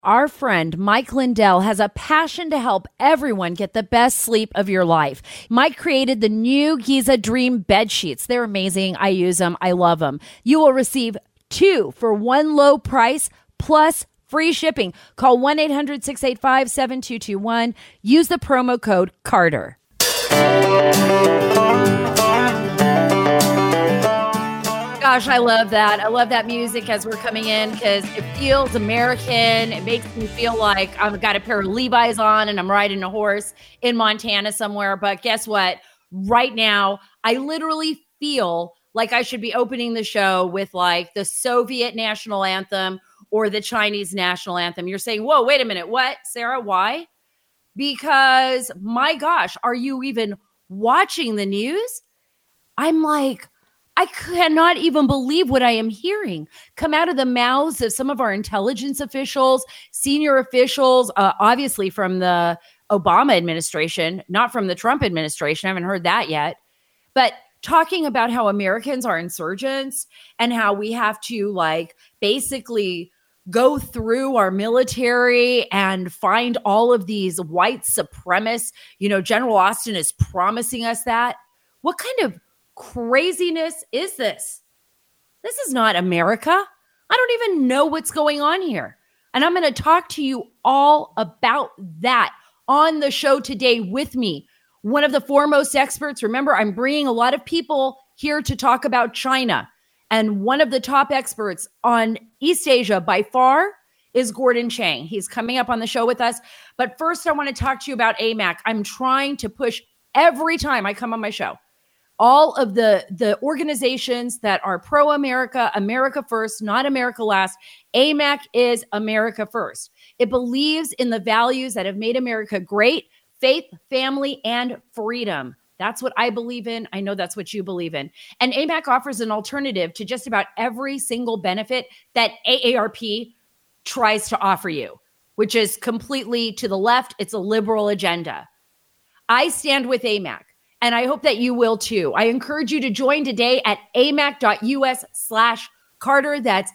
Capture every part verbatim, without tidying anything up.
Our friend Mike Lindell has a passion to help everyone get the best sleep of your life. Mike created the new Giza Dream bed sheets. They're amazing. I use them. I love them. You will receive two for one low price plus free shipping. Call one eight hundred six eight five seven two two one. Use the promo code Carter. Gosh, I love that. I love that music as we're coming in because it feels American. It makes me feel like I've got a pair of Levi's on and I'm riding a horse in Montana somewhere. But guess what? Right now, I literally feel like I should be opening the show with like the Soviet national anthem or the Chinese national anthem. You're saying, whoa, wait a minute. What, Sarah? Why? Because my gosh, are you even watching the news? I'm like, I cannot even believe what I am hearing come out of the mouths of some of our intelligence officials, senior officials, uh, obviously from the Obama administration, not from the Trump administration. I haven't heard that yet. But talking about how Americans are insurgents and how we have to like basically go through our military and find all of these white supremacists. You know, General Austin is promising us that. What kind of craziness is this? This is not America. I don't even know what's going on here. And I'm going to talk to you all about that on the show today with me. One of the foremost experts. Remember, I'm bringing a lot of people here to talk about China. And one of the top experts on East Asia by far is Gordon Chang. He's coming up on the show with us. But first, I want to talk to you about A M A C. I'm trying to push every time I come on my show. All of the, the organizations that are pro-America, America first, not America last. A M A C is America first. It believes in the values that have made America great: faith, family, and freedom. That's what I believe in. I know that's what you believe in. And A M A C offers an alternative to just about every single benefit that A A R P tries to offer you, which is completely to the left. It's a liberal agenda. I stand with A M A C. And I hope that you will too. I encourage you to join today at amac.us slash Carter. That's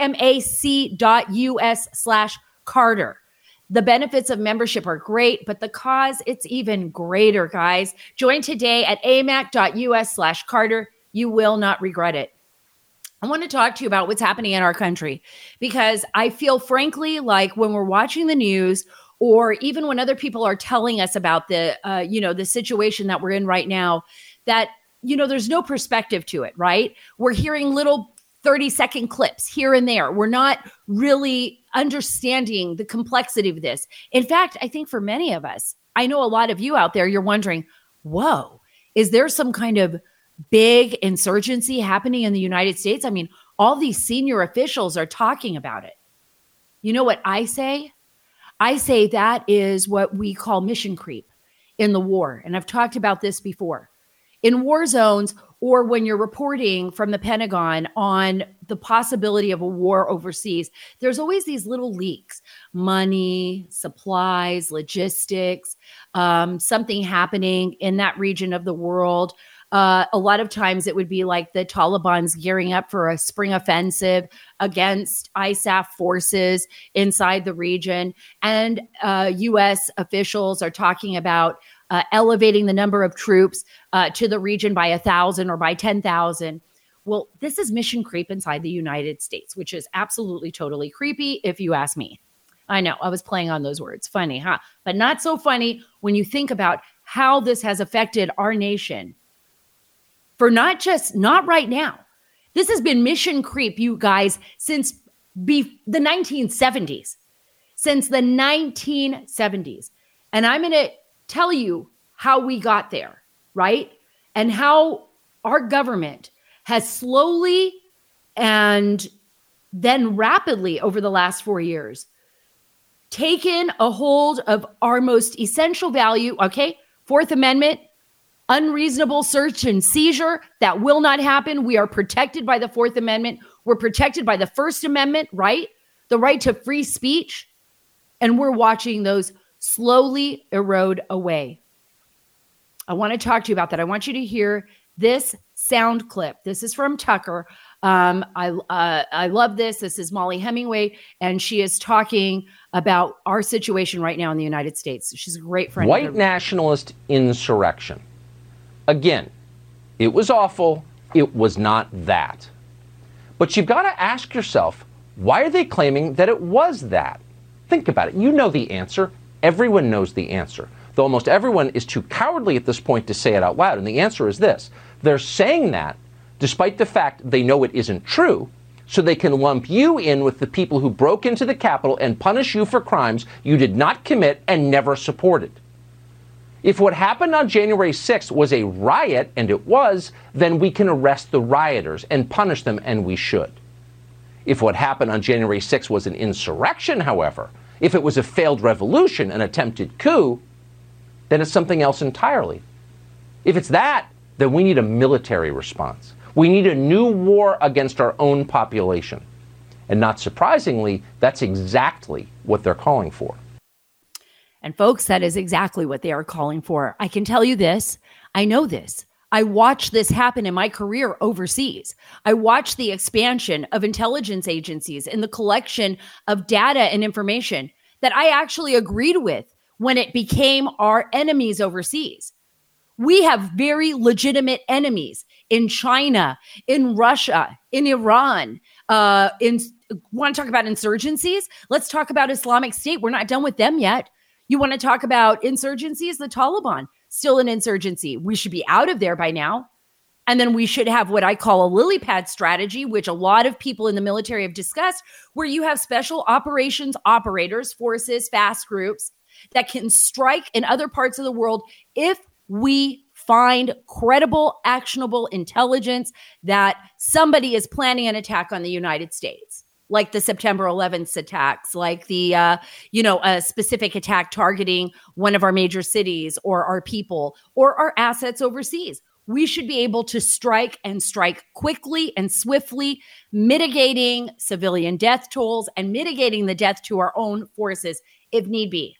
amac.us slash Carter. The benefits of membership are great, but the cause, it's even greater, guys. Join today at amac.us slash Carter. You will not regret it. I want to talk to you about what's happening in our country because I feel frankly like when we're watching the news or even when other people are telling us about the, uh, you know, the situation that we're in right now, that, you know, there's no perspective to it, right? We're hearing little thirty second clips here and there. We're not really understanding the complexity of this. In fact, I think for many of us, I know a lot of you out there, you're wondering, whoa, is there some kind of big insurgency happening in the United States? I mean, all these senior officials are talking about it. You know what I say? I say that is what we call mission creep in the war. And I've talked about this before. In war zones, or when you're reporting from the Pentagon on the possibility of a war overseas, there's always these little leaks: money, supplies, logistics, um, something happening in that region of the world. Uh, a lot of times it would be like the Taliban's gearing up for a spring offensive against I S A F forces inside the region. And uh, U S officials are talking about uh, elevating the number of troops uh, to the region by a thousand or by ten thousand. Well, this is mission creep inside the United States, which is absolutely totally creepy if you ask me. I know, I was playing on those words. Funny, huh? But not so funny when you think about how this has affected our nation. For not just, not right now. This has been mission creep, you guys, since be, the nineteen seventies. Since the nineteen seventies. And I'm going to tell you how we got there, right? And how our government has slowly and then rapidly over the last four years taken a hold of our most essential value, okay? Fourth Amendment, unreasonable search and seizure, that will not happen. We are protected by the Fourth Amendment. We're protected by the First Amendment, right? The right to free speech. And we're watching those slowly erode away. I want to talk to you about that. I want you to hear this sound clip. This is from Tucker Um, I uh, I love this. This is Molly Hemingway, and she is talking about our situation right now in the United States. She's a great friend. White nationalist insurrection. Again, it was awful. It was not that. But you've got to ask yourself, why are they claiming that it was that? Think about it. You know the answer. Everyone knows the answer. Though almost everyone is too cowardly at this point to say it out loud. And the answer is this. They're saying that despite the fact they know it isn't true, so they can lump you in with the people who broke into the Capitol and punish you for crimes you did not commit and never supported. If what happened on January sixth was a riot, and it was, then we can arrest the rioters and punish them, and we should. If what happened on January sixth was an insurrection, however, if it was a failed revolution, an attempted coup, then it's something else entirely. If it's that, then we need a military response. We need a new war against our own population. And not surprisingly, that's exactly what they're calling for. And folks, that is exactly what they are calling for. I can tell you this. I know this. I watched this happen in my career overseas. I watched the expansion of intelligence agencies and the collection of data and information that I actually agreed with when it became our enemies overseas. We have very legitimate enemies in China, in Russia, in Iran. Uh, in want to talk about insurgencies? Let's talk about Islamic State. We're not done with them yet. You want to talk about insurgencies? The Taliban, still an insurgency. We should be out of there by now. And then we should have what I call a lily pad strategy, which a lot of people in the military have discussed, where you have special operations operators, forces, fast groups that can strike in other parts of the world if we find credible, actionable intelligence that somebody is planning an attack on the United States, like the September eleventh attacks, like the, uh, you know, a specific attack targeting one of our major cities or our people or our assets overseas. We should be able to strike and strike quickly and swiftly, mitigating civilian death tolls and mitigating the death to our own forces if need be.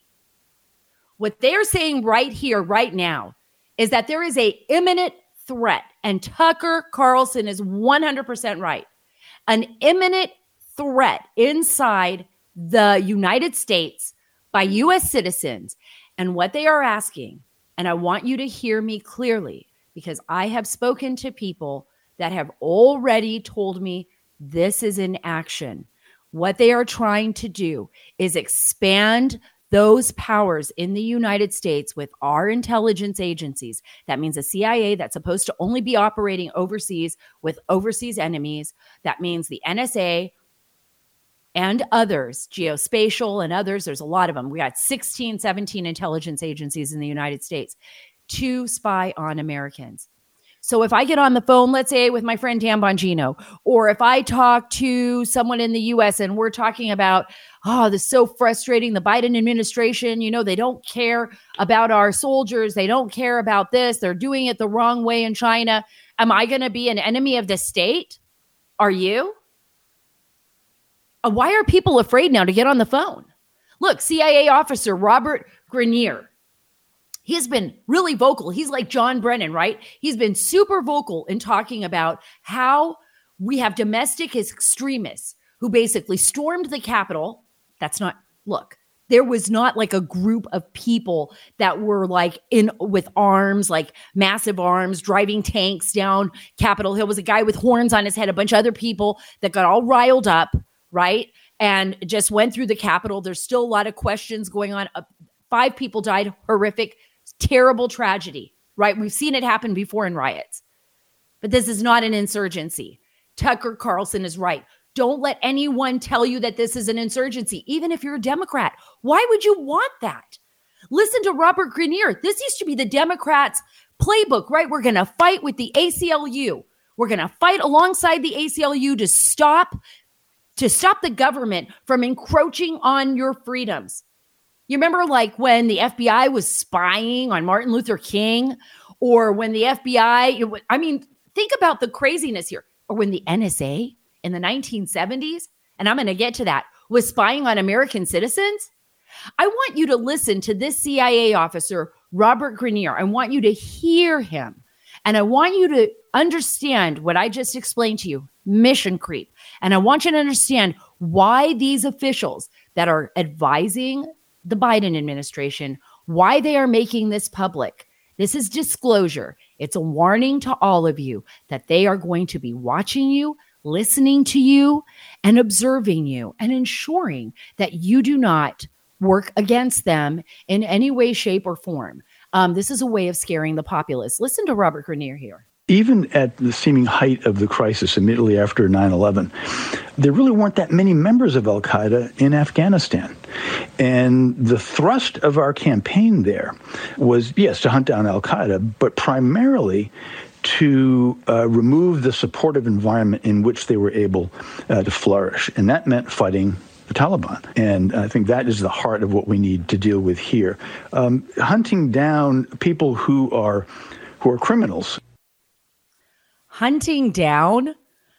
What they're saying right here, right now, is that there is a imminent threat, and Tucker Carlson is one hundred percent right. An imminent threat inside the United States by U S citizens. And what they are asking, and I want you to hear me clearly, because I have spoken to people that have already told me this is in action. What they are trying to do is expand those powers in the United States with our intelligence agencies. That means a C I A that's supposed to only be operating overseas with overseas enemies. That means the N S A and others, geospatial and others. There's a lot of them. We got sixteen, seventeen intelligence agencies in the United States to spy on Americans. So if I get on the phone, let's say with my friend Dan Bongino, or if I talk to someone in the U S and we're talking about, oh, this is so frustrating, the Biden administration, you know, they don't care about our soldiers. They don't care about this. They're doing it the wrong way in China. Am I going to be an enemy of the state? Are you? Why are people afraid now to get on the phone? Look, C I A officer Robert Grenier, he's been really vocal. He's like John Brennan, right? He's been super vocal in talking about how we have domestic extremists who basically stormed the Capitol. That's not, look, there was not like a group of people that were like in with arms, like massive arms, driving tanks down Capitol Hill. It was a guy with horns on his head, a bunch of other people that got all riled up, right? And just went through the Capitol. There's still a lot of questions going on. Uh, five people died, horrific, terrible tragedy, right? We've seen it happen before in riots. But this is not an insurgency. Tucker Carlson is right. Don't let anyone tell you that this is an insurgency, even if you're a Democrat. Why would you want that? Listen to Robert Grenier. This used to be the Democrats' playbook, right? We're going to fight with the A C L U. We're going to fight alongside the A C L U to stop, to stop the government from encroaching on your freedoms. You remember like when the F B I was spying on Martin Luther King, or when the F B I, I mean, think about the craziness here, or when the N S A in the nineteen seventies, and I'm going to get to that, was spying on American citizens. I want you to listen to this C I A officer, Robert Grenier. I want you to hear him, and I want you to understand what I just explained to you. mission creep. And I want you to understand why these officials that are advising the Biden administration, why they are making this public. This is disclosure. It's a warning to all of you that they are going to be watching you, listening to you, and observing you, and ensuring that you do not work against them in any way, shape, or form. Um, this is a way of scaring the populace. Listen to Robert Grenier here. Even at the seeming height of the crisis immediately after nine eleven, there really weren't that many members of al-Qaeda in Afghanistan. And the thrust of our campaign there was, yes, to hunt down al-Qaeda, but primarily to uh, remove the supportive environment in which they were able uh, to flourish. And that meant fighting the Taliban. And I think that is the heart of what we need to deal with here. Um, hunting down people who are who are criminals. Hunting down?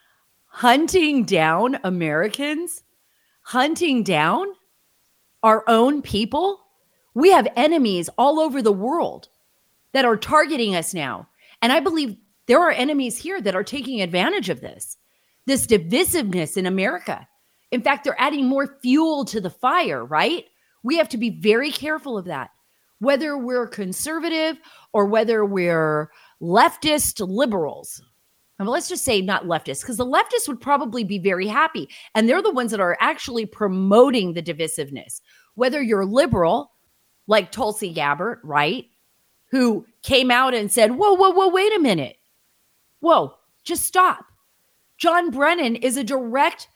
Hunting down Americans? Hunting down our own people? We have enemies all over the world that are targeting us now. And I believe there are enemies here that are taking advantage of this, this divisiveness in America. In fact, they're adding more fuel to the fire, right? We have to be very careful of that. Whether we're conservative or whether we're leftist liberals. And let's just say not leftists, because the leftists would probably be very happy. And they're the ones that are actually promoting the divisiveness. Whether you're liberal, like Tulsi Gabbard, right? Who came out and said, whoa, whoa, whoa, wait a minute. Whoa, just stop. John Brennan is a direct,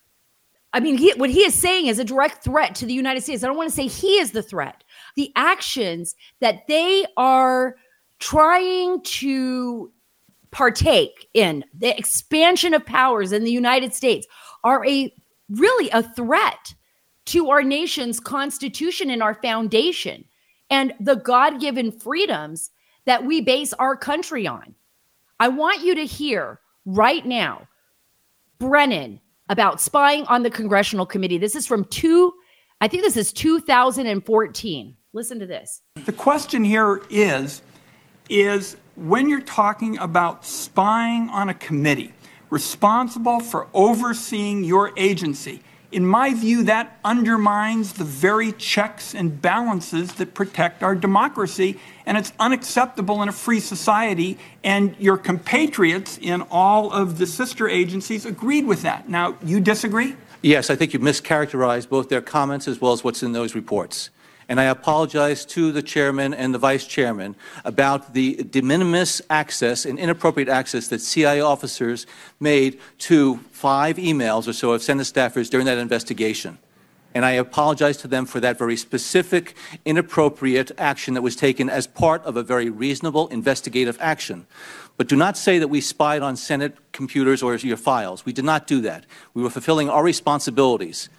I mean, he, what he is saying is a direct threat to the United States. I don't want to say he is the threat. The actions that they are trying to partake in, the expansion of powers in the United States, are a really a threat to our nation's constitution and our foundation and the God-given freedoms that we base our country on. I want you to hear right now Brennan about spying on the congressional committee. This is from two, I think this is two thousand fourteen. Listen to this. The question here is, is when you're talking about spying on a committee responsible for overseeing your agency, in my view, that undermines the very checks and balances that protect our democracy, and it's unacceptable in a free society, and your compatriots in all of the sister agencies agreed with that. Now, you disagree? Yes, I think you mischaracterized both their comments as well as what's in those reports. And I apologize to the chairman and the vice chairman about the de minimis access and inappropriate access that C I A officers made to five emails or so of Senate staffers during that investigation. And I apologize to them for that very specific, inappropriate action that was taken as part of a very reasonable investigative action. But do not say that we spied on Senate computers or your files. We did not do that. We were fulfilling our responsibilities.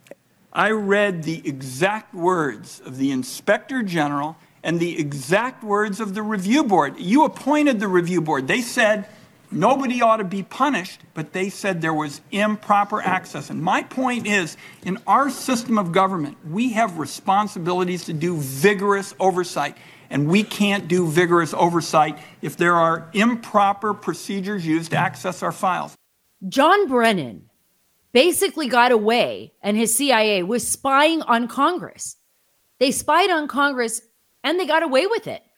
I read the exact words of the Inspector General and the exact words of the review board. You appointed the review board. They said nobody ought to be punished, but they said there was improper access. And my point is, in our system of government, we have responsibilities to do vigorous oversight. And we can't do vigorous oversight if there are improper procedures used to access our files. John Brennan basically got away, and his C I A was spying on Congress. They spied on Congress and they got away with it.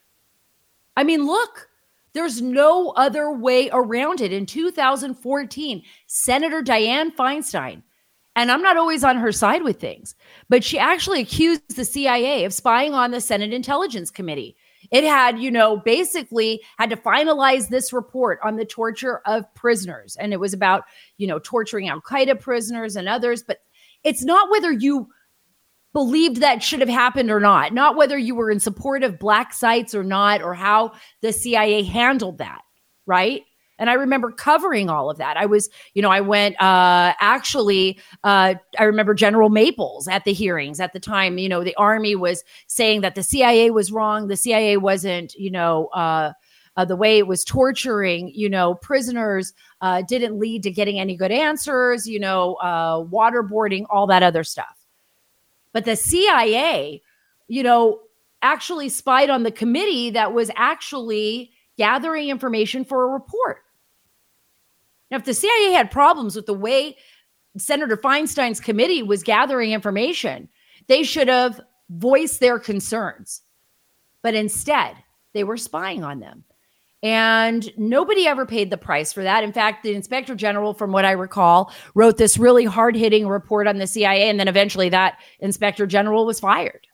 I mean, look, there's no other way around it. In two thousand fourteen, Senator Dianne Feinstein, and I'm not always on her side with things, but she actually accused the C I A of spying on the Senate Intelligence Committee. It had, you know, basically had to finalize this report on the torture of prisoners. And it was about, you know, torturing al-Qaeda prisoners and others. But it's not whether you believed that should have happened or not, not whether you were in support of black sites or not, or how the C I A handled that, right? And I remember covering all of that. I was, you know, I went, uh, actually, uh, I remember General Maples at the hearings at the time. You know, the Army was saying that the C I A was wrong. The C I A wasn't, you know, uh, uh, the way it was torturing, you know, prisoners uh, didn't lead to getting any good answers, you know, uh, waterboarding, all that other stuff. But the C I A, you know, actually spied on the committee that was actually gathering information for a report. Now, if the C I A had problems with the way Senator Feinstein's committee was gathering information, they should have voiced their concerns. But instead, they were spying on them. And nobody ever paid the price for that. In fact, the Inspector General, from what I recall, wrote this really hard-hitting report on the C I A, and then eventually that Inspector General was fired.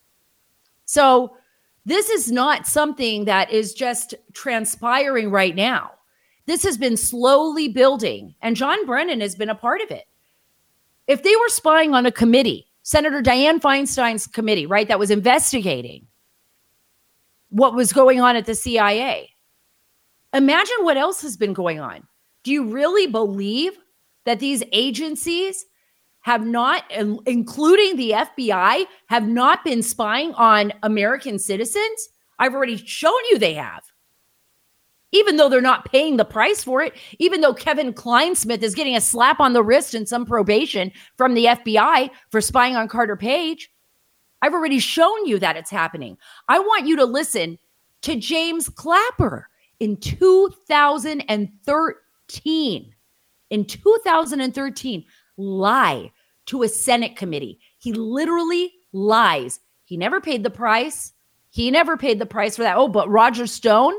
So this is not something that is just transpiring right now. This has been slowly building, and John Brennan has been a part of it. If they were spying on a committee, Senator Dianne Feinstein's committee, right, that was investigating what was going on at the C I A, imagine what else has been going on. Do you really believe that these agencies have not, including the F B I, have not been spying on American citizens? I've already shown you they have. Even though they're not paying the price for it, even though Kevin Kleinsmith is getting a slap on the wrist and some probation from the F B I for spying on Carter Page, I've already shown you that it's happening. I want you to listen to James Clapper in two thousand thirteen. In two thousand thirteen, lie to a Senate committee. He literally lies. He never paid the price. He never paid the price for that. Oh, but Roger Stone,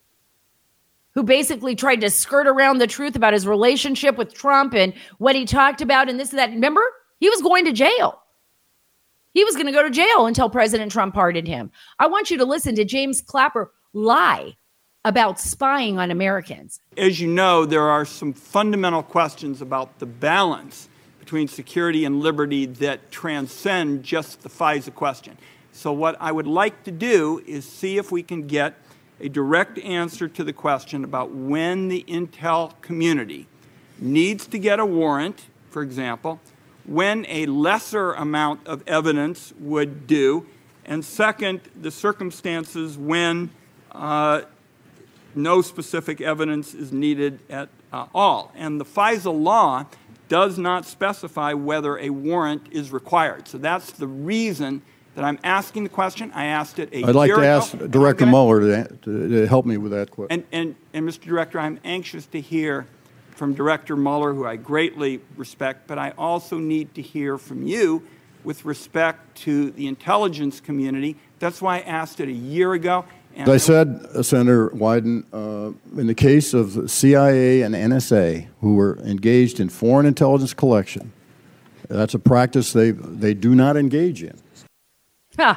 who basically tried to skirt around the truth about his relationship with Trump and what he talked about and this and that. Remember, he was going to jail. He was going to go to jail until President Trump pardoned him. I want you to listen to James Clapper lie about spying on Americans. As you know, there are some fundamental questions about the balance between security and liberty that transcend just the FISA question. So what I would like to do is see if we can get a direct answer to the question about when the intel community needs to get a warrant, for example, when a lesser amount of evidence would do, and second, the circumstances when uh, no specific evidence is needed at uh, all. And the FISA law does not specify whether a warrant is required. So that's the reason that I'm asking the question. I asked it a year ago. I'd like to ask Director Mueller to, to, to help me with that question. And, and, and, Mister Director, I'm anxious to hear from Director Mueller, who I greatly respect, but I also need to hear from you with respect to the intelligence community. That's why I asked it a year ago. As I said, uh, Senator Wyden, uh, in the case of the C I A and N S A, who were engaged in foreign intelligence collection, that's a practice they they do not engage in. Huh.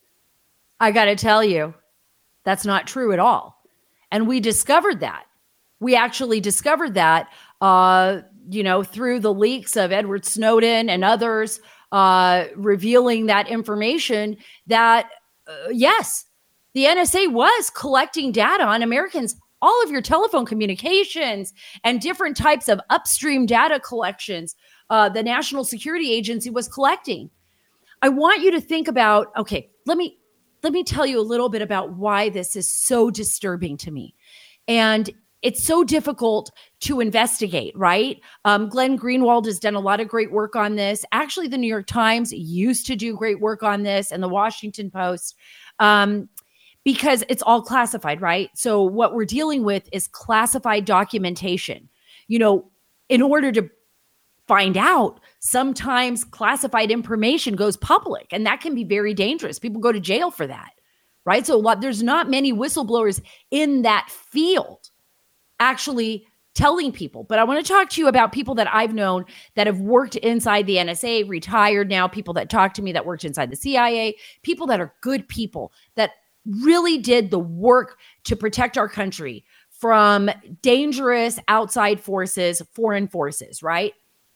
I got to tell you, that's not true at all. And we discovered that. We actually discovered that, uh, you know, through the leaks of Edward Snowden and others uh, revealing that information that, uh, yes, the N S A was collecting data on Americans, all of your telephone communications and different types of upstream data collections uh, the National Security Agency was collecting. I want you to think about, okay, let me let me tell you a little bit about why this is so disturbing to me. And it's so difficult to investigate, right? Um, Glenn Greenwald has done a lot of great work on this. Actually, the New York Times used to do great work on this, and the Washington Post, um, because it's all classified, right? So what we're dealing with is classified documentation. You know, in order to find out, sometimes classified information goes public, and that can be very dangerous. People go to jail for that, right? So a lot, there's not many whistleblowers in that field actually telling people. But I want to talk to you about people that I've known that have worked inside the N S A, retired now, people that talk to me that worked inside the C I A, people that are good people that really did the work to protect our country from dangerous outside forces, foreign forces, right?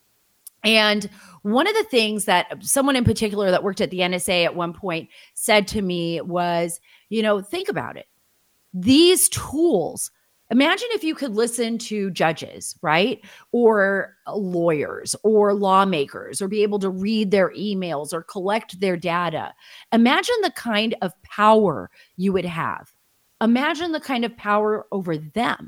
And one of the things that someone in particular that worked at the N S A at one point said to me was, you know, think about it. These tools, imagine if you could listen to judges, right? Or lawyers or lawmakers, or be able to read their emails or collect their data. Imagine the kind of power you would have. Imagine the kind of power over them.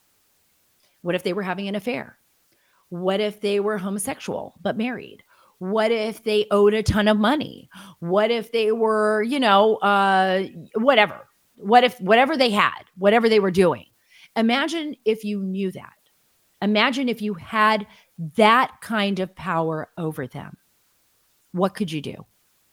What if they were having an affair? What if they were homosexual but married? What if they owed a ton of money? What if they were, you know, uh, whatever? What if whatever they had, whatever they were doing? Imagine if you knew that. Imagine if you had that kind of power over them. What could you do?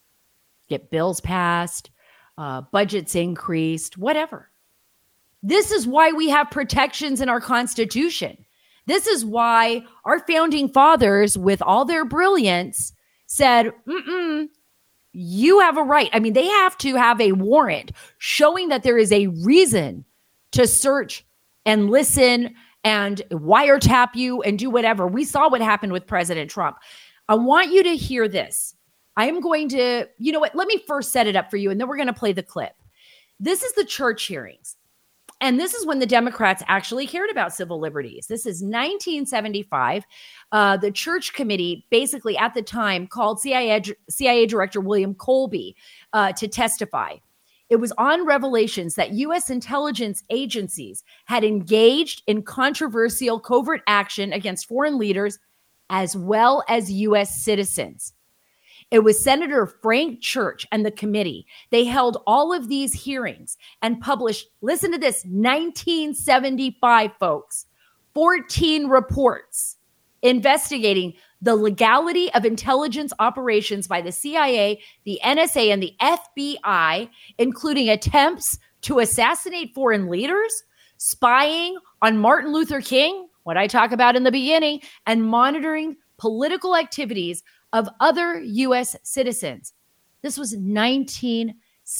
Get bills passed, uh, budgets increased, whatever. This is why we have protections in our Constitution. This is why our founding fathers, with all their brilliance, said, mm-mm, you have a right. I mean, they have to have a warrant showing that there is a reason to search and listen and wiretap you and do whatever. We saw what happened with President Trump. I want you to hear this. I am going to, you know what, let me first set it up for you, and then we're going to play the clip. This is the church hearings. And this is when the Democrats actually cared about civil liberties. This is nineteen seventy-five. Uh, the church committee basically at the time called C I A, C I A Director William Colby uh, to testify. It was on revelations that U S intelligence agencies had engaged in controversial covert action against foreign leaders as well as U S citizens. It was Senator Frank Church and the committee. They held all of these hearings and published, listen to this, nineteen seventy-five, folks, fourteen reports investigating the legality of intelligence operations by the C I A, the N S A, and the F B I, including attempts to assassinate foreign leaders, spying on Martin Luther King, what I talk about in the beginning, and monitoring political activities of other U S citizens. This was nineteen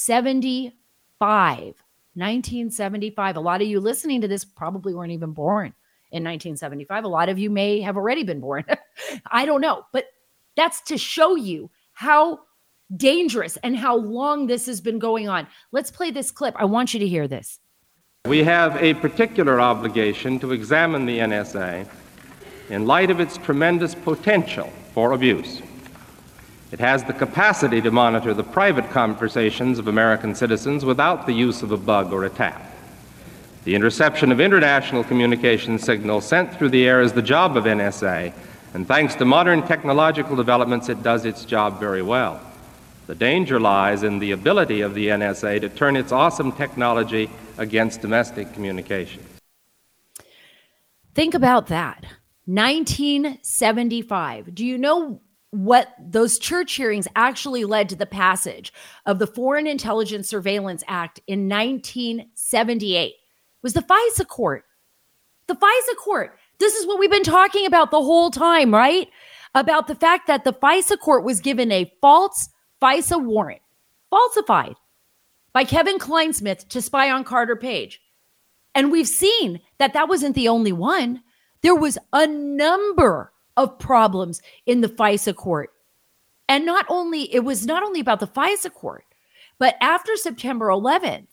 seventy-five. nineteen seventy-five. A lot of you listening to this probably weren't even born in nineteen seventy-five. A lot of you may have already been born. I don't know. But that's to show you how dangerous and how long this has been going on. Let's play this clip. I want you to hear this. We have a particular obligation to examine the N S A in light of its tremendous potential for abuse. It has the capacity to monitor the private conversations of American citizens without the use of a bug or a tap. The interception of international communication signals sent through the air is the job of N S A, and thanks to modern technological developments, it does its job very well. The danger lies in the ability of the N S A to turn its awesome technology against domestic communications. Think about that. nineteen seventy-five. Do you know what those church hearings actually led to the passage of the Foreign Intelligence Surveillance Act in nineteen seventy-eight? It was the FISA court. The FISA court. This is what we've been talking about the whole time, right? About the fact that the FISA court was given a false FISA warrant, falsified by Kevin Kleinsmith to spy on Carter Page. And we've seen that that wasn't the only one. There was a number of problems in the FISA court. And not only, it was not only about the FISA court, but after September eleventh,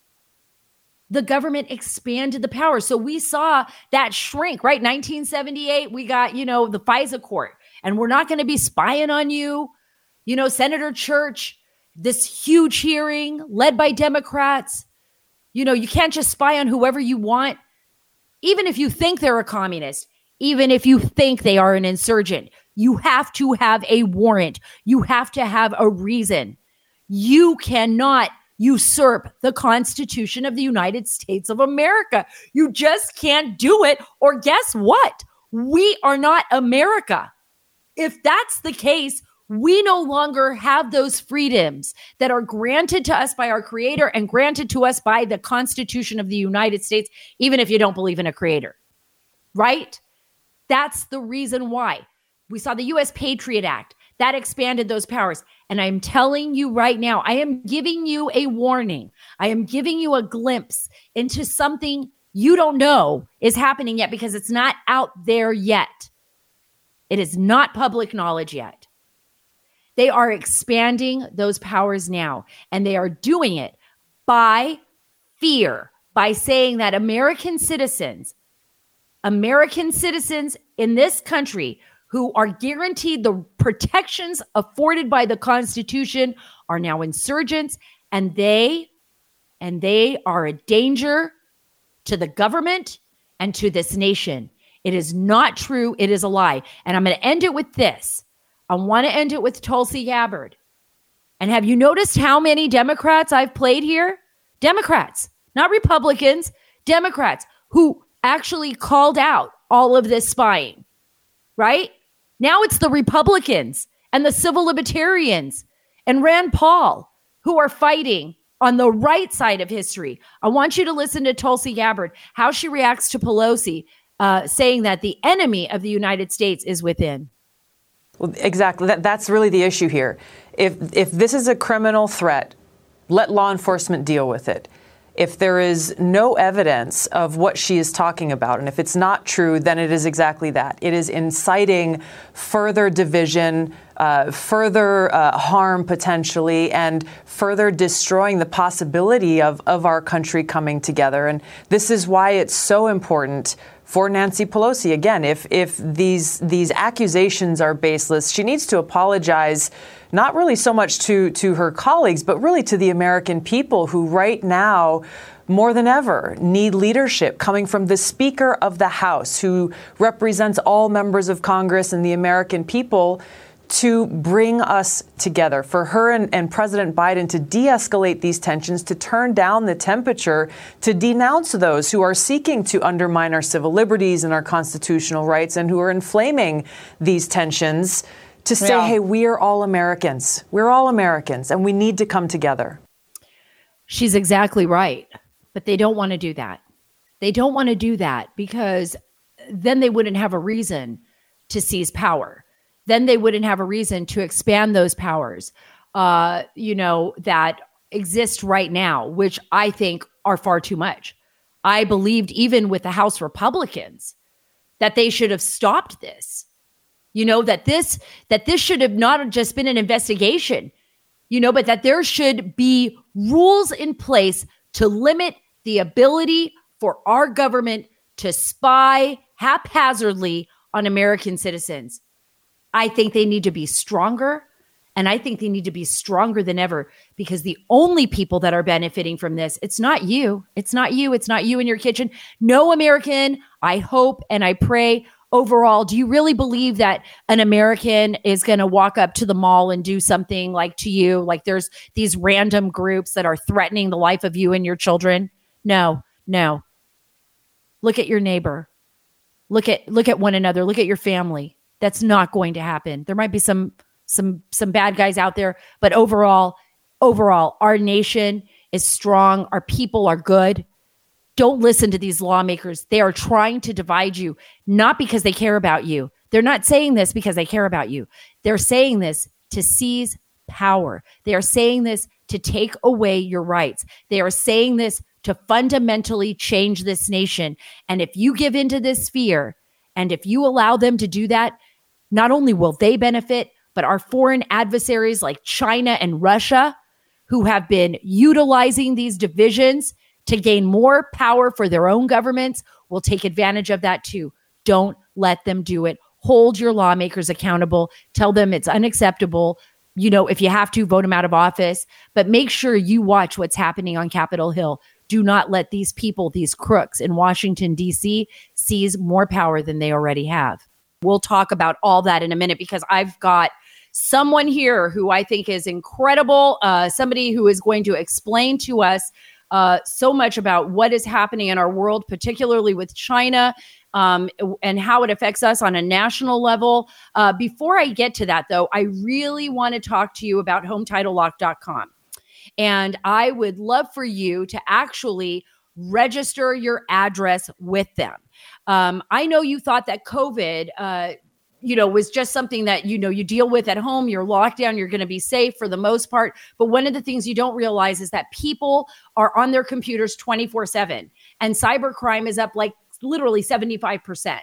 the government expanded the power. So we saw that shrink, right? nineteen seventy-eight, we got, you know, the FISA court, and we're not going to be spying on you. You know, Senator Church, this huge hearing led by Democrats. You know, you can't just spy on whoever you want. Even if you think they're a communist, even if you think they are an insurgent, you have to have a warrant. You have to have a reason. You cannot usurp the Constitution of the United States of America. You just can't do it. Or guess what? We are not America. If that's the case, we no longer have those freedoms that are granted to us by our creator and granted to us by the Constitution of the United States, even if you don't believe in a creator, right? That's the reason why. We saw the U S Patriot Act that expanded those powers. And I'm telling you right now, I am giving you a warning. I am giving you a glimpse into something you don't know is happening yet because it's not out there yet. It is not public knowledge yet. They are expanding those powers now, and they are doing it by fear, by saying that American citizens, American citizens in this country who are guaranteed the protections afforded by the Constitution are now insurgents, and they and they are a danger to the government and to this nation. It is not true. It is a lie. And I'm going to end it with this. I want to end it with Tulsi Gabbard. And have you noticed how many Democrats I've played here? Democrats, not Republicans, Democrats who actually called out all of this spying, right? Now it's the Republicans and the civil libertarians and Rand Paul who are fighting on the right side of history. I want you to listen to Tulsi Gabbard, how she reacts to Pelosi, uh, saying that the enemy of the United States is within. Well, exactly. That, that's really the issue here. If if this is a criminal threat, let law enforcement deal with it. If there is no evidence of what she is talking about, and if it's not true, then it is exactly that. It is inciting further division, uh, further uh, harm potentially, and further destroying the possibility of, of our country coming together. And this is why it's so important for Nancy Pelosi. Again, if if these these accusations are baseless, she needs to apologize, not really so much to, to her colleagues, but really to the American people who right now, more than ever, need leadership coming from the Speaker of the House, who represents all members of Congress and the American people, to bring us together, for her and, and President Biden to de-escalate these tensions, to turn down the temperature, to denounce those who are seeking to undermine our civil liberties and our constitutional rights and who are inflaming these tensions, to say, yeah. hey, we are all Americans. We're all Americans, and we need to come together. She's exactly right. But they don't want to do that. They don't want to do that because then they wouldn't have a reason to seize power. Then they wouldn't have a reason to expand those powers, uh, you know, that exist right now, which I think are far too much. I believed even with the House Republicans that they should have stopped this. You know, that this that this should have not just been an investigation, you know, but that there should be rules in place to limit the ability for our government to spy haphazardly on American citizens. I think they need to be stronger, and I think they need to be stronger than ever, because the only people that are benefiting from this, it's not you. It's not you. It's not you in your kitchen. No American, I hope and I pray, overall, do you really believe that an American is going to walk up to the mall and do something like to you? Like there's these random groups that are threatening the life of you and your children? No, no. Look at your neighbor. Look at look at one another. Look at your family. That's not going to happen. There might be some some some bad guys out there, but overall, overall, our nation is strong. Our people are good. Don't listen to these lawmakers. They are trying to divide you, not because they care about you. They're not saying this because they care about you. They're saying this to seize power. They are saying this to take away your rights. They are saying this to fundamentally change this nation. And if you give into this fear, and if you allow them to do that, not only will they benefit, but our foreign adversaries like China and Russia, who have been utilizing these divisions to gain more power for their own governments, will take advantage of that too. Don't let them do it. Hold your lawmakers accountable. Tell them it's unacceptable. You know, if you have to, vote them out of office. But make sure you watch what's happening on Capitol Hill. Do not let these people, these crooks in Washington, D C, seize more power than they already have. We'll talk about all that in a minute, because I've got someone here who I think is incredible, uh, somebody who is going to explain to us uh, so much about what is happening in our world, particularly with China, um, and how it affects us on a national level. Uh, before I get to that, though, I really want to talk to you about home title lock dot com. And I would love for you to actually register your address with them. Um, I know you thought that COVID, uh, you know, was just something that, you know, you deal with at home. You're locked down. You're going to be safe for the most part. But one of the things you don't realize is that people are on their computers twenty-four seven, and cybercrime is up like literally seventy-five percent.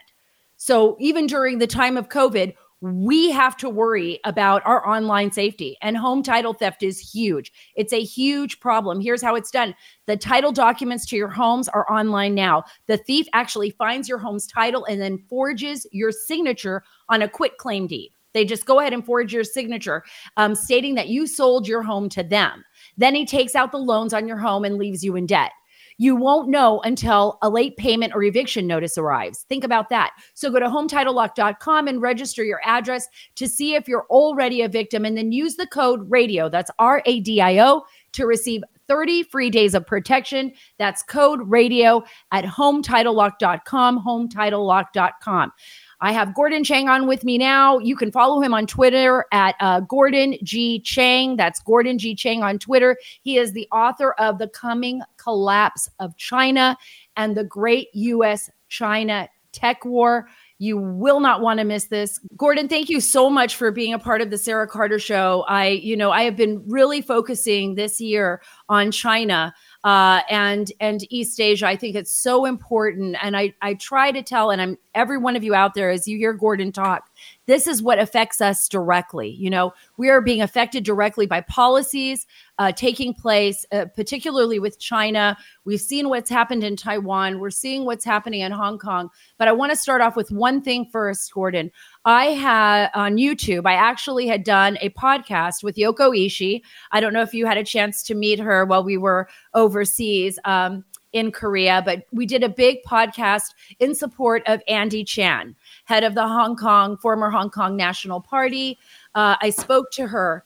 So even during the time of COVID, we have to worry about our online safety, and home title theft is huge. It's a huge problem. Here's how it's done. The title documents to your homes are online now. The thief actually finds your home's title and then forges your signature on a quit claim deed. They just go ahead and forge your signature, um, stating that you sold your home to them. Then he takes out the loans on your home and leaves you in debt. You won't know until a late payment or eviction notice arrives. Think about that. So go to home title lock dot com and register your address to see if you're already a victim, and then use the code RADIO, that's R A D I O, to receive thirty free days of protection. That's code radio at home title lock dot com, home title lock dot com. I have Gordon Chang on with me now. You can follow him on Twitter at uh, Gordon G. Chang. That's Gordon G. Chang on Twitter. He is the author of The Coming Collapse of China and the Great U S China Tech War. You will not want to miss this. Gordon, thank you so much for being a part of the Sarah Carter Show. I, you know, I have been really focusing this year on China uh, and and East Asia. I think it's so important. And I, I try to tell, and I'm every one of you out there, as you hear Gordon talk, this is what affects us directly. You know, we are being affected directly by policies uh, taking place, uh, particularly with China. We've seen what's happened in Taiwan. We're seeing what's happening in Hong Kong. But I want to start off with one thing first, Gordon. I had on YouTube, I actually had done a podcast with Yoko Ishii. I don't know if you had a chance to meet her while we were overseas um, in Korea, but we did a big podcast in support of Andy Chan, head of the Hong Kong, former Hong Kong National Party. Uh, I spoke to her.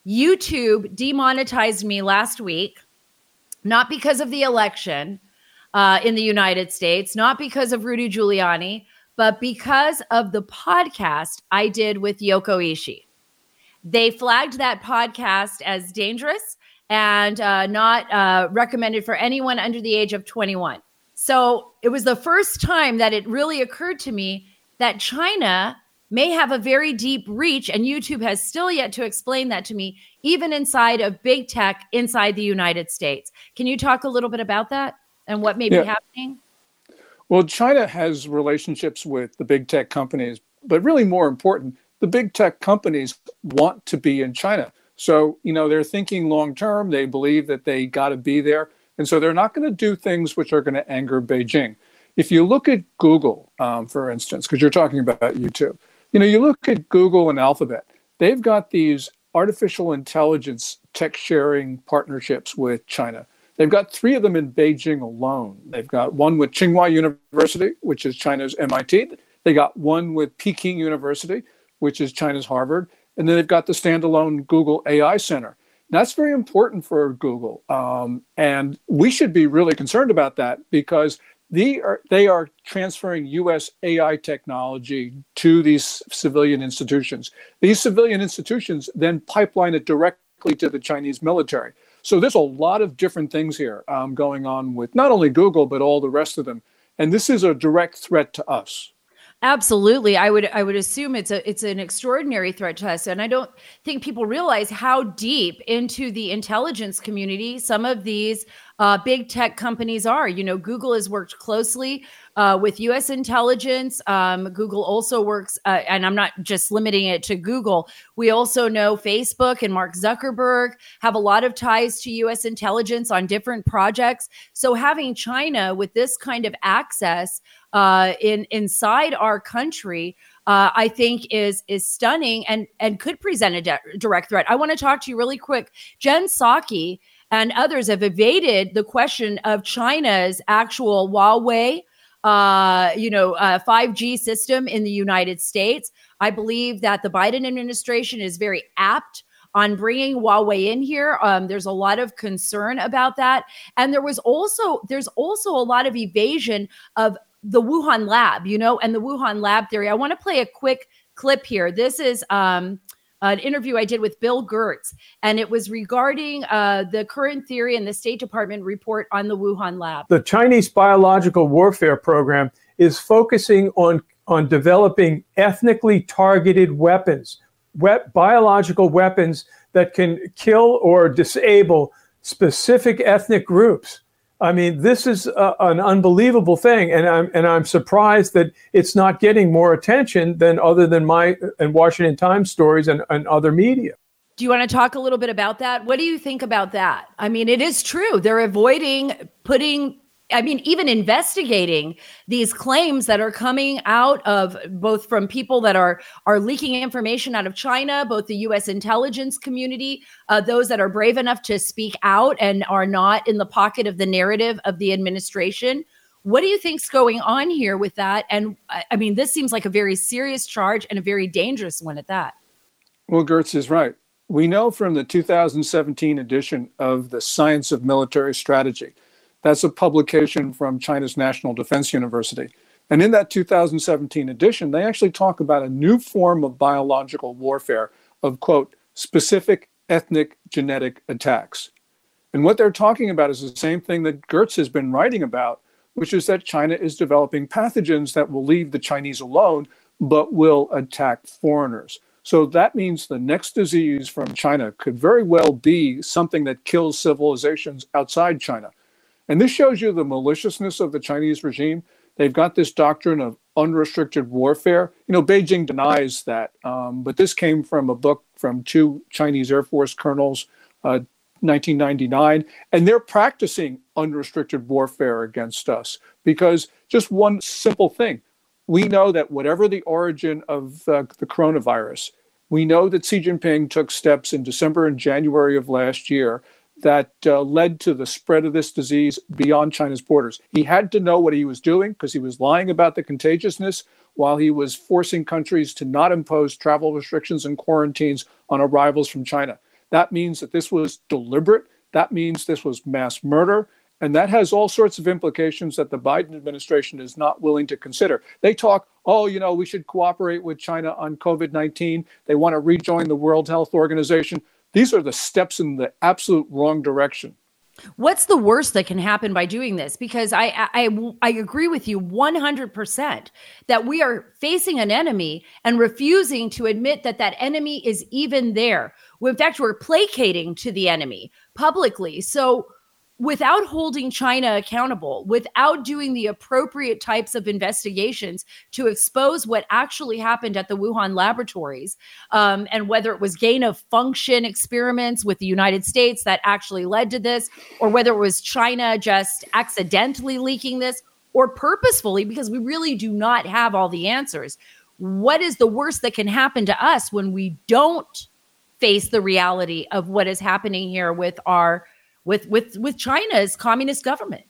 YouTube demonetized me last week, not because of the election uh, in the United States, not because of Rudy Giuliani, but because of the podcast I did with Yoko Ishii. They flagged that podcast as dangerous and uh, not uh, recommended for anyone under the age of twenty-one. So it was the first time that it really occurred to me that China may have a very deep reach, and YouTube has still yet to explain that to me, even inside of big tech inside the United States. Can you talk a little bit about that and what may be yeah. happening? Well, China has relationships with the big tech companies, but really more important, the big tech companies want to be in China. So, you know, they're thinking long term. They believe that they got to be there. And so they're not going to do things which are going to anger Beijing. If you look at Google, um, for instance, because you're talking about YouTube, you know, you look at Google and Alphabet, they've got these artificial intelligence tech sharing partnerships with China. They've got three of them in Beijing alone. They've got one with Tsinghua University, which is China's M I T. They got one with Peking University, which is China's Harvard. And then they've got the standalone Google A I Center. That's very important for Google. Um, and we should be really concerned about that because they are, they are transferring U S A I technology to these civilian institutions. These civilian institutions then pipeline it directly to the Chinese military. So there's a lot of different things here um, going on with not only Google, but all the rest of them. And this is a direct threat to us. Absolutely. I would I would assume it's a it's an extraordinary threat to us. And I don't think people realize how deep into the intelligence community some of these uh, big tech companies are. You know, Google has worked closely uh, with U S intelligence. Um, Google also works, uh, and I'm not just limiting it to Google. We also know Facebook and Mark Zuckerberg have a lot of ties to U S intelligence on different projects. So having China with this kind of access uh, in inside our country, uh, I think is is stunning and and could present a de- direct threat. I want to talk to you really quick. Jen Psaki and others have evaded the question of China's actual Huawei, uh, you know, uh, five G system in the United States. I believe that the Biden administration is very apt on bringing Huawei in here. Um, there's a lot of concern about that, and there was also there's also a lot of evasion of the Wuhan lab, you know, and the Wuhan lab theory. I want to play a quick clip here. This is um, an interview I did with Bill Gertz, and it was regarding uh, the current theory and the State Department report on the Wuhan lab. The Chinese biological warfare program is focusing on, on developing ethnically targeted weapons, we- biological weapons that can kill or disable specific ethnic groups. I mean, this is a, an unbelievable thing, and I'm and I'm surprised that it's not getting more attention than other than my and Washington Times stories and, and other media. Do you want to talk a little bit about that? What do you think about that? I mean, it is true. They're avoiding putting, I mean, even investigating these claims that are coming out of both from people that are are leaking information out of China, both the U S intelligence community, uh, those that are brave enough to speak out and are not in the pocket of the narrative of the administration. What do you think's going on here with that? And I mean, this seems like a very serious charge and a very dangerous one at that. Well, Gertz is right. We know from the two thousand seventeen edition of the Science of Military Strategy, that's a publication from China's National Defense University. And in that two thousand seventeen edition, they actually talk about a new form of biological warfare of, quote, specific ethnic genetic attacks. And what they're talking about is the same thing that Gertz has been writing about, which is that China is developing pathogens that will leave the Chinese alone, but will attack foreigners. So that means the next disease from China could very well be something that kills civilizations outside China. And this shows you the maliciousness of the Chinese regime. They've got this doctrine of unrestricted warfare. You know, Beijing denies that, um, but this came from a book from two Chinese Air Force colonels, uh, nineteen ninety-nine, and they're practicing unrestricted warfare against us because just one simple thing. We know that whatever the origin of uh, the coronavirus, we know that Xi Jinping took steps in December and January of last year that uh, led to the spread of this disease beyond China's borders. He had to know what he was doing because he was lying about the contagiousness while he was forcing countries to not impose travel restrictions and quarantines on arrivals from China. That means that this was deliberate. That means this was mass murder. And that has all sorts of implications that the Biden administration is not willing to consider. They talk, oh, you know, we should cooperate with China on COVID nineteen. They want to rejoin the World Health Organization. These are the steps in the absolute wrong direction. What's the worst that can happen by doing this? Because I, I, I agree with you one hundred percent that we are facing an enemy and refusing to admit that that enemy is even there. In fact, we're placating to the enemy publicly. So without holding China accountable, without doing the appropriate types of investigations to expose what actually happened at the Wuhan laboratories, um, and whether it was gain of function experiments with the United States that actually led to this, or whether it was China just accidentally leaking this, or purposefully, because we really do not have all the answers. What is the worst that can happen to us when we don't face the reality of what is happening here with our With, with with China's communist government?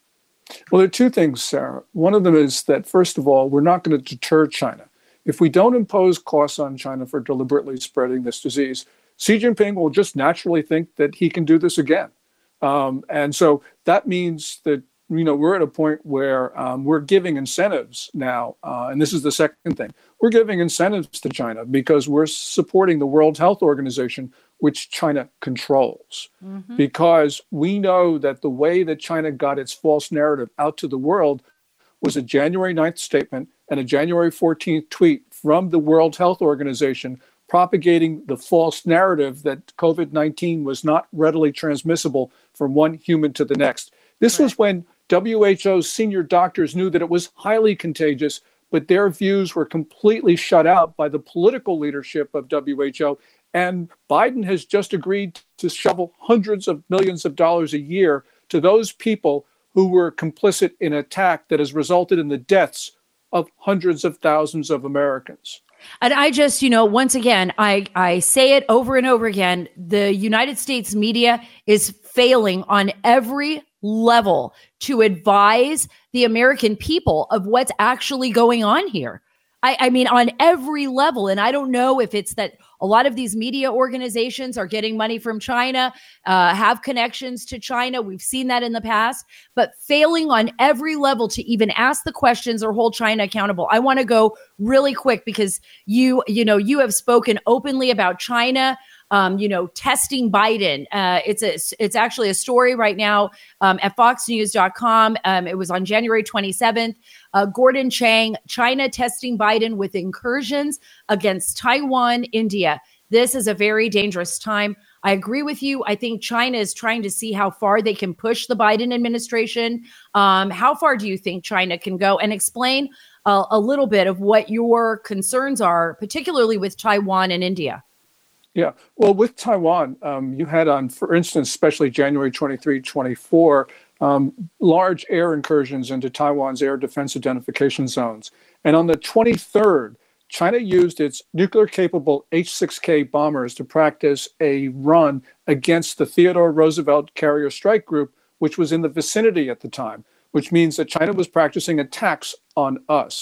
Well, there are two things, Sarah. One of them is that, first of all, we're not going to deter China. If we don't impose costs on China for deliberately spreading this disease, Xi Jinping will just naturally think that he can do this again. Um, and so that means that, you know, we're at a point where um, we're giving incentives now. Uh, and this is the second thing. We're giving incentives to China because we're supporting the World Health Organization, which China controls, mm-hmm. because we know that the way that China got its false narrative out to the world was a January ninth statement and a January fourteenth tweet from the World Health Organization propagating the false narrative that COVID nineteen was not readily transmissible from one human to the next. This right. was when W H O's senior doctors knew that it was highly contagious, but their views were completely shut out by the political leadership of W H O. And Biden has just agreed to shovel hundreds of millions of dollars a year to those people who were complicit in an attack that has resulted in the deaths of hundreds of thousands of Americans. And I just, you know, once again, I, I say it over and over again, the United States media is failing on every level to advise the American people of what's actually going on here. I, I mean, on every level. And I don't know if it's that a lot of these media organizations are getting money from China, uh, have connections to China. We've seen that in the past, but failing on every level to even ask the questions or hold China accountable. I want to go really quick because you, you know, you have spoken openly about China. Um, you know, testing Biden. Uh, it's a, it's actually a story right now um, at fox news dot com. Um, it was on January twenty-seventh. Uh, Gordon Chang, China testing Biden with incursions against Taiwan, India. This is a very dangerous time. I agree with you. I think China is trying to see how far they can push the Biden administration. Um, how far do you think China can go? And explain uh, a little bit of what your concerns are, particularly with Taiwan and India. Yeah, well, with Taiwan, um, you had on, for instance, especially January twenty-third, twenty-fourth, um, large air incursions into Taiwan's air defense identification zones. And on the twenty-third, China used its nuclear-capable H six K bombers to practice a run against the Theodore Roosevelt Carrier Strike Group, which was in the vicinity at the time, which means that China was practicing attacks on us.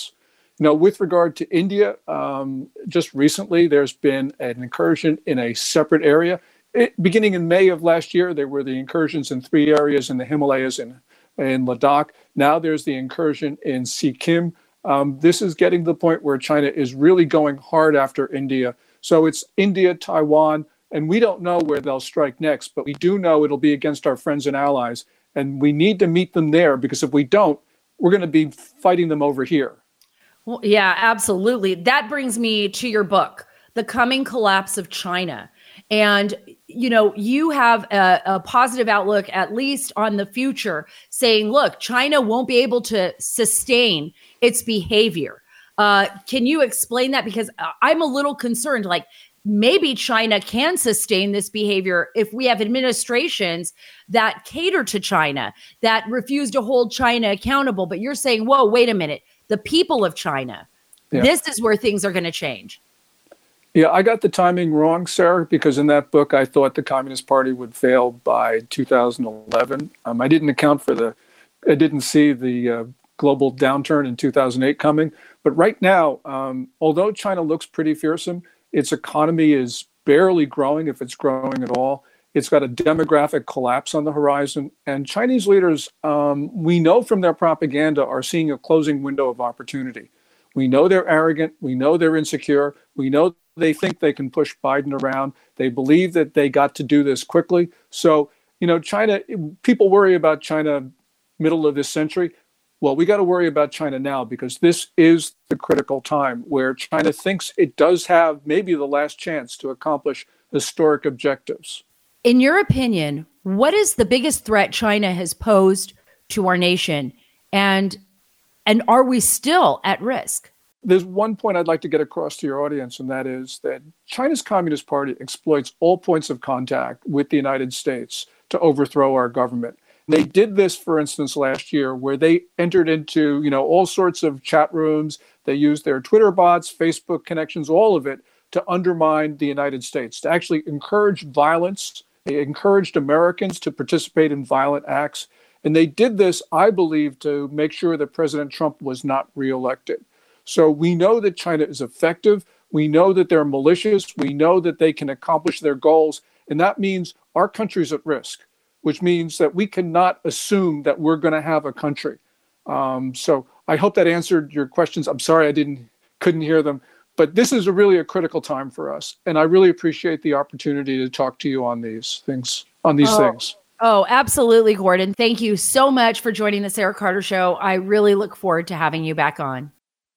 You know, with regard to India, um, just recently there's been an incursion in a separate area. It, beginning in May of last year, there were the incursions in three areas in the Himalayas and in Ladakh. Now there's the incursion in Sikkim. Um, this is getting to the point where China is really going hard after India. So it's India, Taiwan, and we don't know where they'll strike next, but we do know it'll be against our friends and allies. And we need to meet them there, because if we don't, we're going to be fighting them over here. Well, yeah, absolutely. That brings me to your book, The Coming Collapse of China. And, you know, you have a, a positive outlook, at least on the future, saying, look, China won't be able to sustain its behavior. Uh, can you explain that? Because I'm a little concerned, like, maybe China can sustain this behavior if we have administrations that cater to China, that refuse to hold China accountable. But you're saying, whoa, wait a minute, the people of China, yeah. This is where things are going to change. Yeah, I got the timing wrong, Sarah, because in that book, I thought the Communist Party would fail by two thousand eleven. Um, I didn't account for the, I didn't see the uh, global downturn in two thousand eight coming. But right now, um, although China looks pretty fearsome, its economy is barely growing, if it's growing at all. It's got a demographic collapse on the horizon. And Chinese leaders, um, we know from their propaganda, are seeing a closing window of opportunity. We know they're arrogant. We know they're insecure. We know they think they can push Biden around. They believe that they got to do this quickly. So, you know, China, people worry about China middle of this century. Well, we got to worry about China now, because this is the critical time where China thinks it does have maybe the last chance to accomplish historic objectives. In your opinion, what is the biggest threat China has posed to our nation? And, and are we still at risk? There's one point I'd like to get across to your audience, and that is that China's Communist Party exploits all points of contact with the United States to overthrow our government. They did this, for instance, last year, where they entered into, you know, all sorts of chat rooms. They used their Twitter bots, Facebook connections, all of it to undermine the United States, to actually encourage violence. They encouraged Americans to participate in violent acts. And they did this, I believe, to make sure that President Trump was not reelected. So we know that China is effective. We know that they're malicious. We know that they can accomplish their goals. And that means our country's at risk, which means that we cannot assume that we're going to have a country. Um, so I hope that answered your questions. I'm sorry I didn't couldn't hear them. But this is a really a critical time for us. And I really appreciate the opportunity to talk to you on these things, on these oh. things. Oh, absolutely, Gordon. Thank you so much for joining the Sarah Carter Show. I really look forward to having you back on.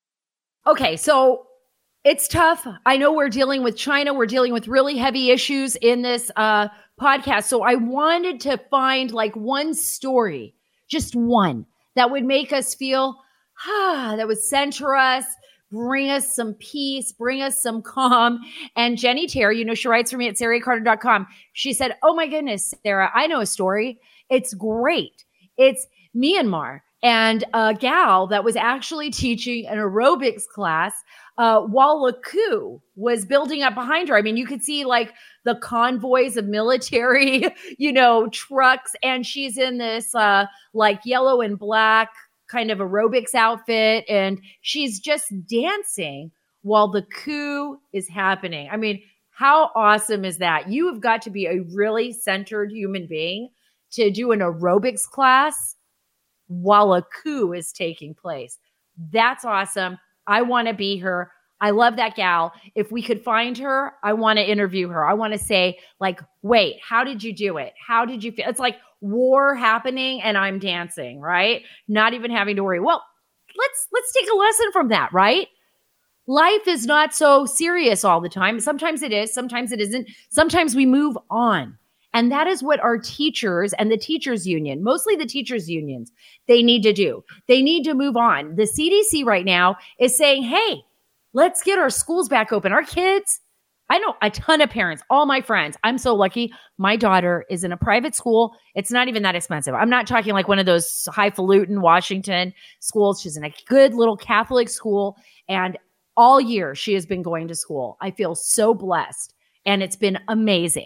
Okay, so it's tough. I know we're dealing with China. We're dealing with really heavy issues in this uh, podcast. So I wanted to find like one story, just one, that would make us feel, ah, that would center us, bring us some peace, bring us some calm. And Jenny Terry, you know, she writes for me at sarah carter dot com. She said, oh my goodness, Sarah, I know a story. It's great. It's Myanmar and a gal that was actually teaching an aerobics class uh, while a coup was building up behind her. I mean, you could see like the convoys of military, you know, trucks. And she's in this uh, like yellow and black kind of aerobics outfit, and she's just dancing while the coup is happening. I mean, how awesome is that? You have got to be a really centered human being to do an aerobics class while a coup is taking place. That's awesome. I want to be her. I love that gal. If we could find her, I want to interview her. I want to say, like, wait, how did you do it? How did you feel? It's like war happening and I'm dancing, right? Not even having to worry. Well, let's let's take a lesson from that, right? Life is not so serious all the time. Sometimes it is, sometimes it isn't. Sometimes we move on. And that is what our teachers and the teachers union, mostly the teachers unions, they need to do. They need to move on. The C D C right now is saying, hey, let's get our schools back open. Our kids, I know a ton of parents, all my friends. I'm so lucky. My daughter is in a private school. It's not even that expensive. I'm not talking like one of those highfalutin Washington schools. She's in a good little Catholic school. And all year she has been going to school. I feel so blessed. And it's been amazing.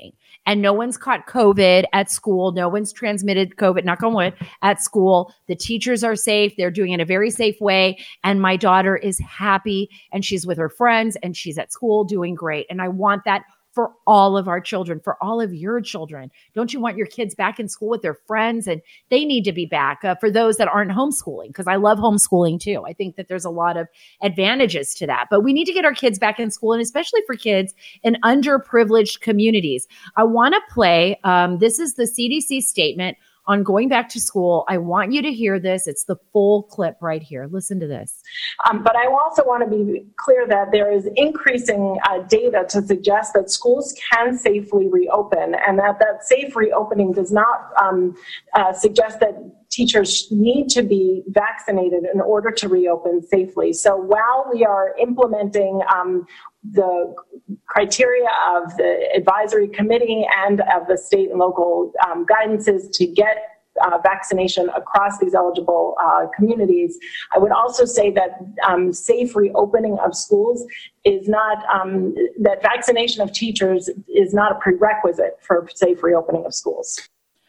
and no one's caught COVID at school. No one's transmitted COVID, knock on wood, at school. The teachers are safe. They're doing it in a very safe way. And my daughter is happy and she's with her friends and she's at school doing great. And I want that for all of our children, for all of your children. Don't you want your kids back in school with their friends? And they need to be back uh, for those that aren't homeschooling, because I love homeschooling too. I think that there's a lot of advantages to that, but we need to get our kids back in school, and especially for kids in underprivileged communities. I want to play, um, this is the C D C statement on going back to school. I want you to hear this. It's the full clip right here. Listen to this. Um, but I also want to be clear that there is increasing uh, data to suggest that schools can safely reopen, and that that safe reopening does not um, uh, suggest that teachers need to be vaccinated in order to reopen safely. So while we are implementing um, the criteria of the advisory committee and of the state and local um, guidances to get uh, vaccination across these eligible uh, communities, I would also say that um, safe reopening of schools is not, um, that vaccination of teachers is not a prerequisite for safe reopening of schools.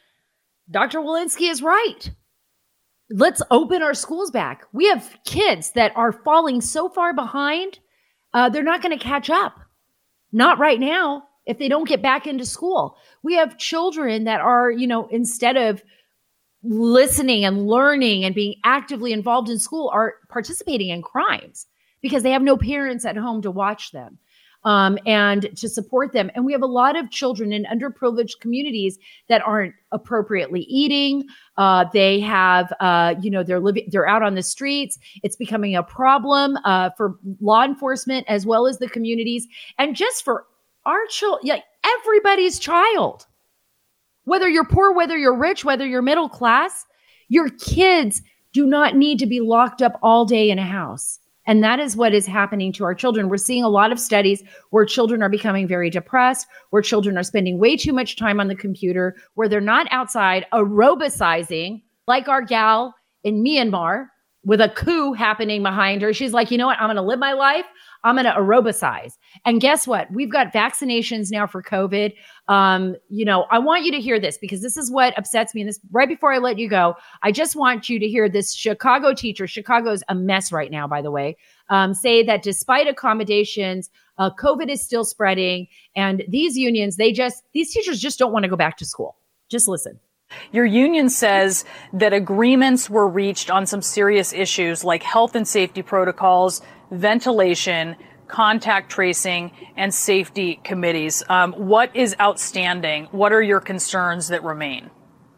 Doctor Walensky is right. Let's open our schools back. We have kids that are falling so far behind, uh, they're not going to catch up. Not right now if they don't get back into school. We have children that are, you know, instead of listening and learning and being actively involved in school, are participating in crimes because they have no parents at home to watch them. Um, and to support them. And we have a lot of children in underprivileged communities that aren't appropriately eating. Uh, they have, uh, you know, they're living, they're out on the streets. It's becoming a problem uh, for law enforcement as well as the communities, and just for our children, yeah, everybody's child. Whether you're poor, whether you're rich, whether you're middle class, your kids do not need to be locked up all day in a house. And that is what is happening to our children. We're seeing a lot of studies where children are becoming very depressed, where children are spending way too much time on the computer, where they're not outside aerobicizing like our gal in Myanmar with a coup happening behind her. She's like, you know what? I'm going to live my life. I'm going to aerobicize. And guess what? We've got vaccinations now for COVID. Um, you know, I want you to hear this because this is what upsets me. And this, right before I let you go, I just want you to hear this Chicago teacher. Chicago's a mess right now, by the way, um, say that despite accommodations, uh, COVID is still spreading. And these unions, they just, these teachers just don't want to go back to school. Just listen. Your union says that agreements were reached on some serious issues like health and safety protocols, ventilation, contact tracing, and safety committees. Um, what is outstanding? What are your concerns that remain?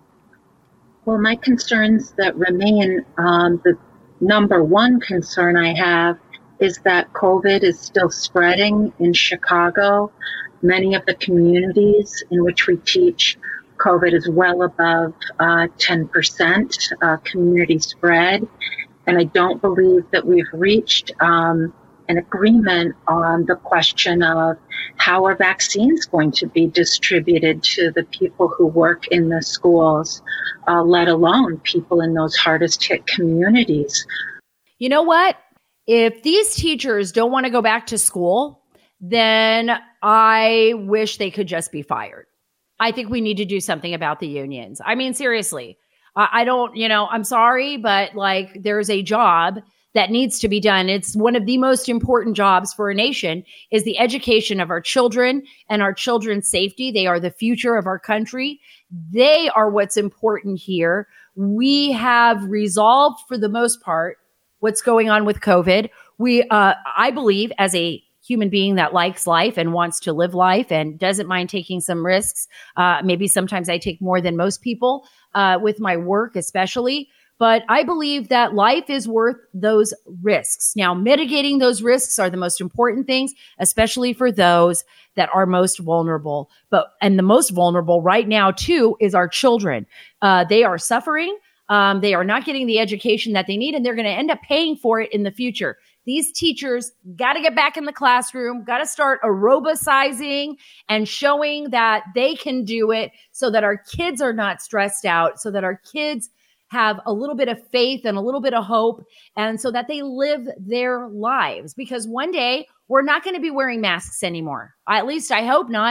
Well, my concerns that remain, um, the number one concern I have is that COVID is still spreading in Chicago. Many of the communities in which we teach, COVID is well above uh, ten percent uh, community spread. And I don't believe that we've reached um, an agreement on the question of how are vaccines going to be distributed to the people who work in the schools, uh, let alone people in those hardest hit communities. You know what? If these teachers don't want to go back to school, then I wish they could just be fired. I think we need to do something about the unions. I mean, seriously, I don't, you know, I'm sorry, but like there's a job that needs to be done. It's one of the most important jobs for a nation is the education of our children and our children's safety. They are the future of our country. They are what's important here. We have resolved for the most part what's going on with COVID. We, uh, I believe as a human being that likes life and wants to live life and doesn't mind taking some risks. Uh, maybe sometimes I take more than most people uh, with my work, especially. But I believe that life is worth those risks. Now, mitigating those risks are the most important things, especially for those that are most vulnerable. But and the most vulnerable right now, too, is our children. Uh, they are suffering. Um, they are not getting the education that they need, and they're going to end up paying for it in the future. These teachers got to get back in the classroom, got to start aerobicizing and showing that they can do it so that our kids are not stressed out, so that our kids have a little bit of faith and a little bit of hope, and so that they live their lives. Because one day we're not going to be wearing masks anymore. At least I hope not.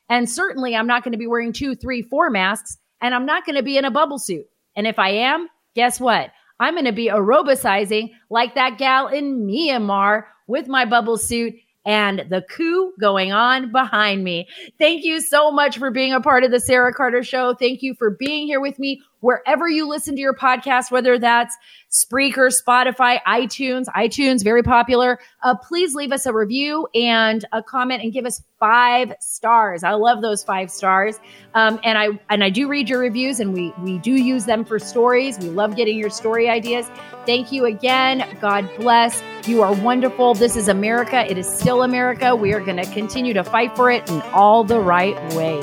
And certainly I'm not going to be wearing two, three, four masks, and I'm not going to be in a bubble suit. And if I am, guess what? I'm going to be aerobicizing like that gal in Myanmar with my bubble suit and the coup going on behind me. Thank you so much for being a part of the Sarah Carter Show. Thank you for being here with me wherever you listen to your podcast, whether that's Spreaker, Spotify, iTunes. iTunes, very popular. Uh, please leave us a review and a comment and give us five stars. I love those five stars. Um, and I and I do read your reviews, and we we do use them for stories. We love getting your story ideas. Thank you again. God bless. You are wonderful. This is America. It is still America. We are going to continue to fight for it in all the right ways.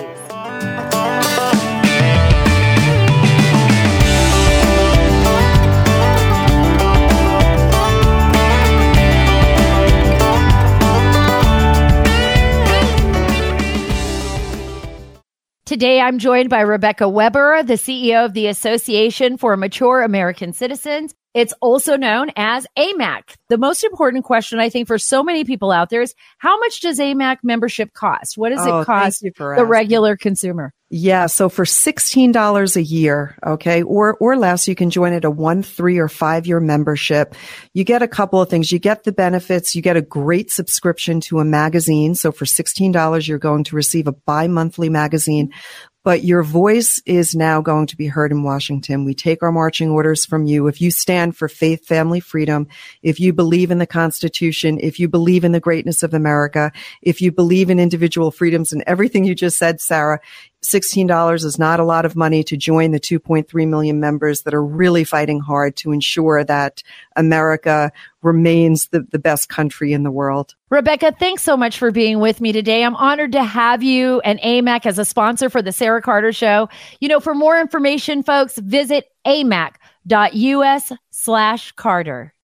Today, I'm joined by Rebecca Weber, the C E O of the Association for Mature American Citizens. It's also known as A M A C. The most important question, I think, for so many people out there is, how much does A M A C membership cost? What does oh, it cost the asking. regular consumer? Yeah, so for sixteen dollars a year, okay, or or less, you can join at a one, three, or five-year membership. You get a couple of things. You get the benefits. You get a great subscription to a magazine. So for sixteen dollars, you're going to receive a bi-monthly magazine. But your voice is now going to be heard in Washington. We take our marching orders from you. If you stand for faith, family, freedom, if you believe in the Constitution, if you believe in the greatness of America, if you believe in individual freedoms and everything you just said, Sarah, sixteen dollars is not a lot of money to join the two point three million members that are really fighting hard to ensure that America remains the, the best country in the world. Rebecca, thanks so much for being with me today. I'm honored to have you and A M A C as a sponsor for the Sarah Carter Show. You know, for more information, folks, visit amac dot us slash Carter.